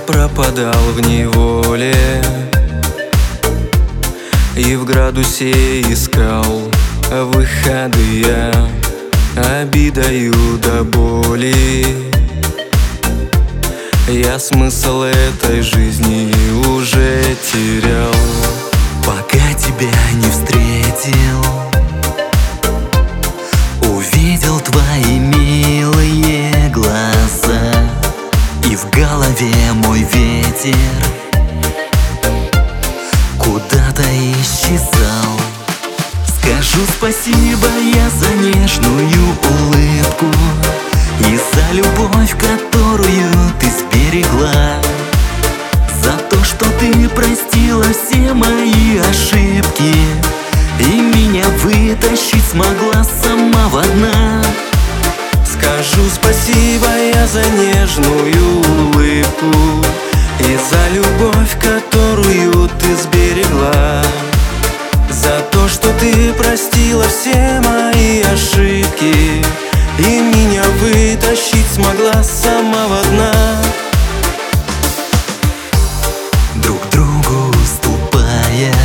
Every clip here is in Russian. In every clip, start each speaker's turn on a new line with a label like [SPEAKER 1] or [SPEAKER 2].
[SPEAKER 1] пропадал в неволе и в градусе искал выходы я обидою до боли. Я смысл этой жизни уже терял,
[SPEAKER 2] пока тебя не встретил. Увидел твои милые глаза, и в голове мой ветер куда-то исчезал. Скажу спасибо я за нежную улыбку и за любовь, которую ты сберегла, за то, что ты простила все мои ошибки и меня вытащить смогла с самого дна.
[SPEAKER 1] Скажу спасибо я за нежную улыбку и за любовь, которую ты сберегла, за то, что ты простила все мои ошибки и меня вытащить смогла с самого дна.
[SPEAKER 2] Друг другу уступая,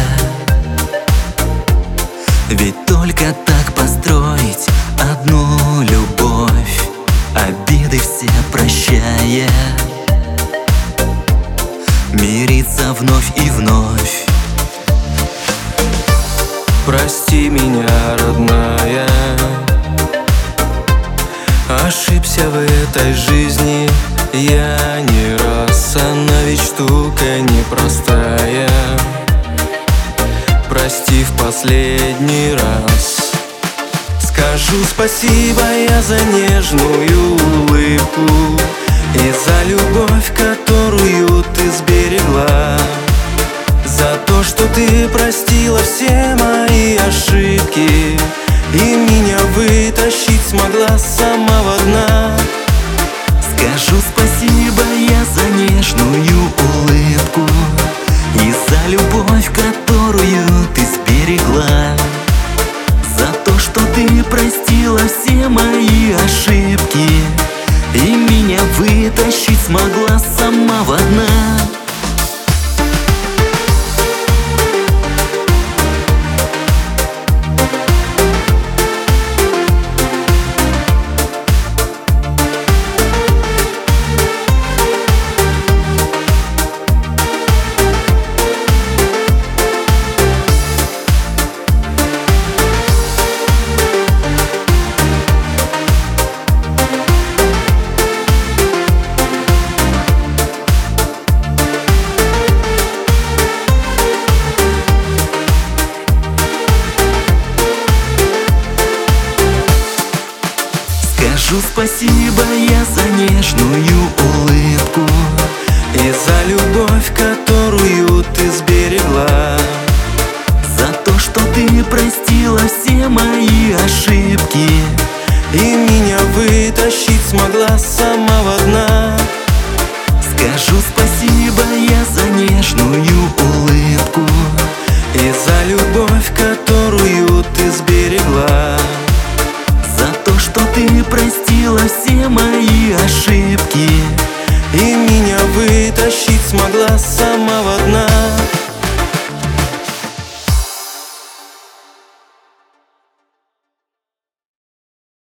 [SPEAKER 2] ведь только так построить одну любовь, обиды все прощая, мириться вновь и вновь.
[SPEAKER 1] Прости меня, родная, ошибся в этой жизни я не раз. Она ведь штука непростая. Прости в последний раз. Скажу спасибо я за нежную улыбку и за любовь, которую ты сберегла, за то, что ты простила все мои ошибки и меня вытащить смогла с самого дна.
[SPEAKER 2] Скажу спасибо я за нежную улыбку и за любовь, которую ты сберегла, за то, что ты простила все мои ошибки и меня вытащить смогла с самого дна. Скажу спасибо я за нежную улыбку
[SPEAKER 1] и за любовь, которую ты сберегла,
[SPEAKER 2] за то, что ты простила все мои ошибки
[SPEAKER 1] и меня вытащить смогла с самого дна.
[SPEAKER 2] Скажу спасибо я за нежную улыбку
[SPEAKER 1] и за любовь, которую ты сберегла,
[SPEAKER 2] за то, что ты простила все мои ошибки
[SPEAKER 1] и меня вытащить смогла с самого